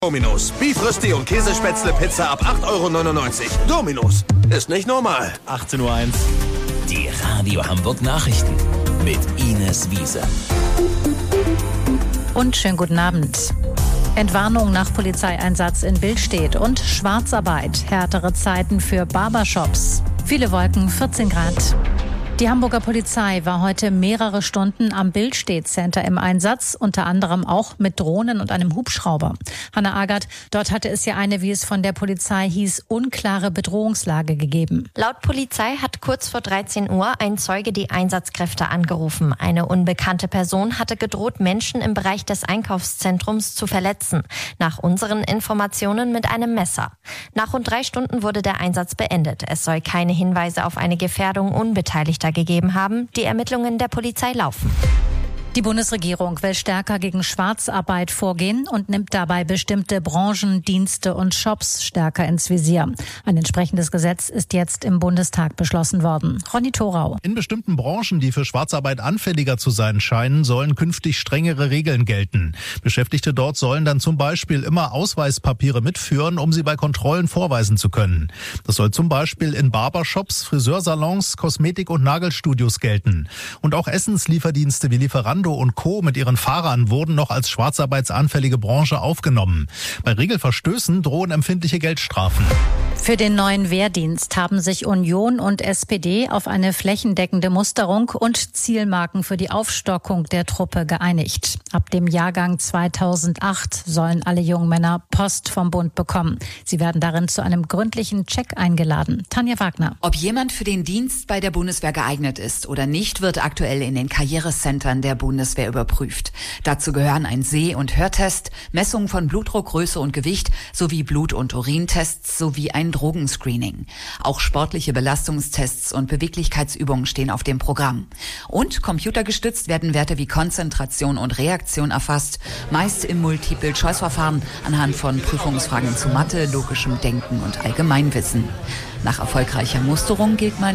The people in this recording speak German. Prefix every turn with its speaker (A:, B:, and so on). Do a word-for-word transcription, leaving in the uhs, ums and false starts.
A: Domino's. Beef Rösti und Käsespätzle Pizza ab acht Euro neunundneunzig. Domino's. Ist nicht normal.
B: achtzehn Uhr eins.
C: Die Radio Hamburg Nachrichten mit Ines Wiese.
D: Und schönen guten Abend. Entwarnung nach Polizeieinsatz in Billstedt und Schwarzarbeit. Härtere Zeiten für Barbershops. Viele Wolken, vierzehn Grad. Die Hamburger Polizei war heute mehrere Stunden am Billstedt Center im Einsatz, unter anderem auch mit Drohnen und einem Hubschrauber. Hanna Agert, dort hatte es ja eine, wie es von der Polizei hieß, unklare Bedrohungslage gegeben.
E: Laut Polizei hat kurz vor dreizehn Uhr ein Zeuge die Einsatzkräfte angerufen. Eine unbekannte Person hatte gedroht, Menschen im Bereich des Einkaufszentrums zu verletzen. Nach unseren Informationen mit einem Messer. Nach rund drei Stunden wurde der Einsatz beendet. Es soll keine Hinweise auf eine Gefährdung Unbeteiligter gegeben haben. Die Ermittlungen der Polizei laufen.
D: Die Bundesregierung will stärker gegen Schwarzarbeit vorgehen und nimmt dabei bestimmte Branchen, Dienste und Shops stärker ins Visier. Ein entsprechendes Gesetz ist jetzt im Bundestag beschlossen worden. Ronny Thorau.
F: In bestimmten Branchen, die für Schwarzarbeit anfälliger zu sein scheinen, sollen künftig strengere Regeln gelten. Beschäftigte dort sollen dann zum Beispiel immer Ausweispapiere mitführen, um sie bei Kontrollen vorweisen zu können. Das soll zum Beispiel in Barbershops, Friseursalons, Kosmetik- und Nagelstudios gelten. Und auch Essenslieferdienste wie Lieferanten und Co. mit ihren Fahrern wurden noch als schwarzarbeitsanfällige Branche aufgenommen. Bei Regelverstößen drohen empfindliche Geldstrafen.
D: Für den neuen Wehrdienst haben sich Union und S P D auf eine flächendeckende Musterung und Zielmarken für die Aufstockung der Truppe geeinigt. Ab dem Jahrgang zweitausendacht sollen alle jungen Männer Post vom Bund bekommen. Sie werden darin zu einem gründlichen Check eingeladen. Tanja Wagner.
G: Ob jemand für den Dienst bei der Bundeswehr geeignet ist oder nicht, wird aktuell in den Karrierecentern der Bundeswehr überprüft. Dazu gehören ein Seh- und Hörtest, Messungen von Blutdruck, Größe und Gewicht sowie Blut- und Urintests sowie ein Drogenscreening. Auch sportliche Belastungstests und Beweglichkeitsübungen stehen auf dem Programm. Und computergestützt werden Werte wie Konzentration und Reaktion erfasst, meist im Multiple-Choice-Verfahren anhand von Prüfungsfragen zu Mathe, logischem Denken und Allgemeinwissen. Nach erfolgreicher Musterung gilt man